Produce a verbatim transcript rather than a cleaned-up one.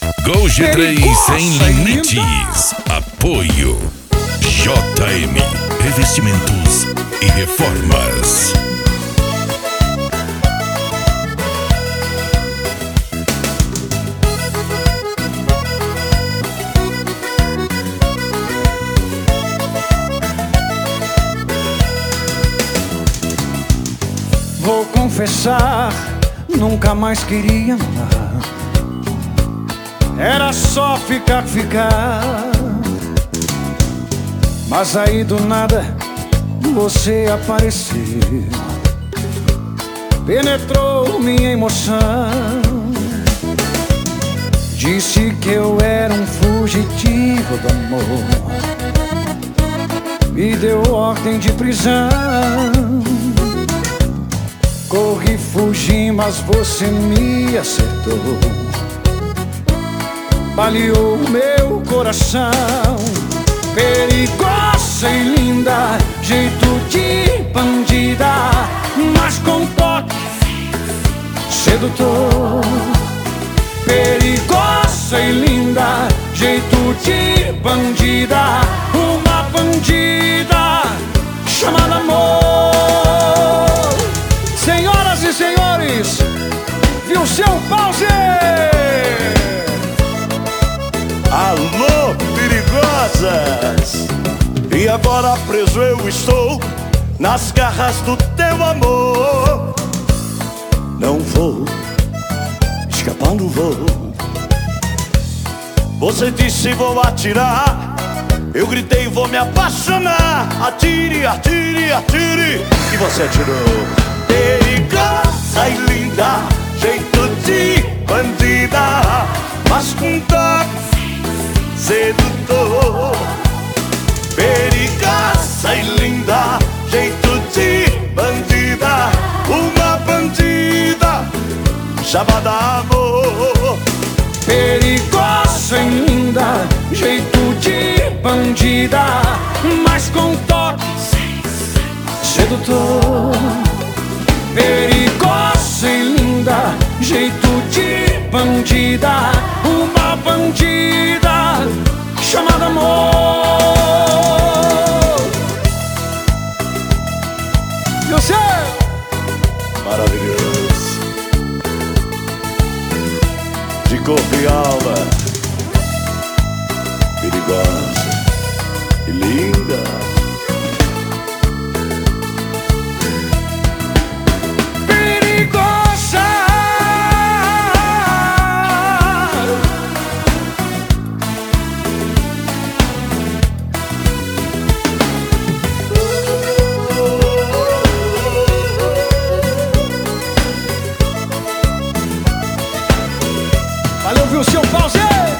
Gol G três sem limites. Apoio J M Revestimentos e Reformas. Vou confessar, nunca mais queria amar. Era só ficar, ficar. Mas aí do nada você apareceu, penetrou minha emoção. Disse que eu era um fugitivo do amor, me deu ordem de prisão. Corri, fugi, mas você me acertou, baleou meu coração. Perigosa e linda, jeito de bandida, mas com toque sedutor. Perigosa e linda, jeito de bandida, uma bandida chamada amor. Senhoras e senhores, viu seu pause! Alô, perigosas! E agora preso eu estou nas garras do teu amor. Não vou, escapar não vou. Você disse vou atirar, eu gritei vou me apaixonar. Atire, atire, atire, e você atirou. Perigosa e linda, jeito de bandida, mas com toque sedutor. Perigosa e linda, jeito de bandida, uma bandida chamada amor. Perigosa e linda, jeito de bandida, mas com toque sedutor. Perigosa e linda, jeito de bandida, uma bandida chamada amor. E você? Maravilhoso, de corpo e alma, perigosa e linda. Valeu, viu seu pause?